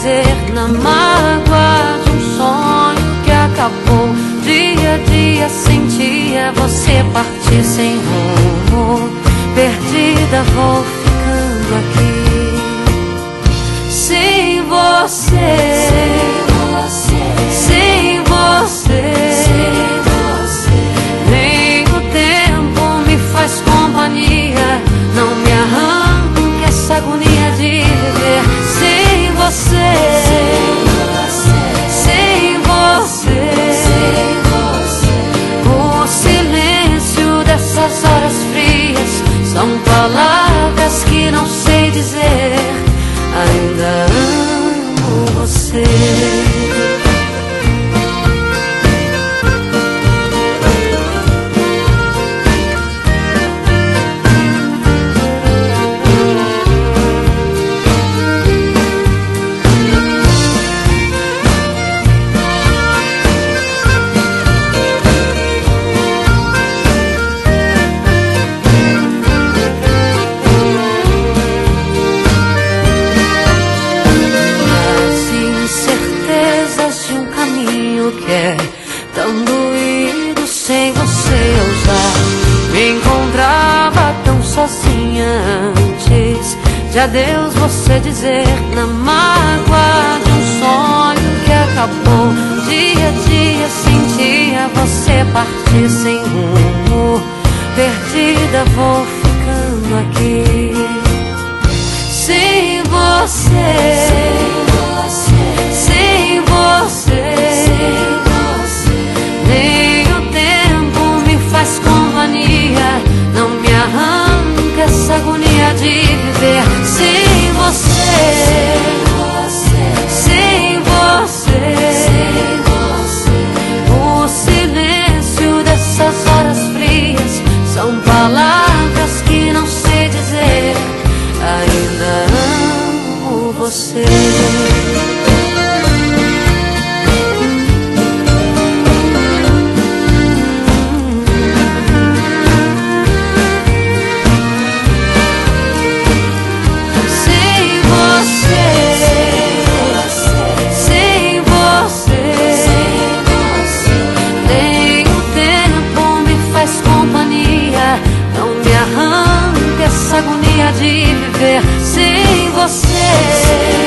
dizer na mágoa de um sonho que acabou. Dia a dia sentia você partir sem rumo. Perdida vou ficando aqui. Sem você, sem você, nem o tempo me faz companhia. Não me arranque essa agonia de viver sem você, sem você. O silêncio dessas horas frias são palavras que não sei dizer. Ainda amo você. Que é tão doído sem você. Eu já me encontrava tão sozinha antes de adeus você dizer na mágoa de um sonho que acabou. Dia a dia sentia você partir sem rumo. Perdida vou ficando aqui. Sem você, sem você. Nem o tempo me faz companhia. Não me arranca essa agonia de viver sem você, sem você. O silêncio dessas horas frias são palavras que não sei dizer. Ainda amo você. Essa agonia de viver sem você.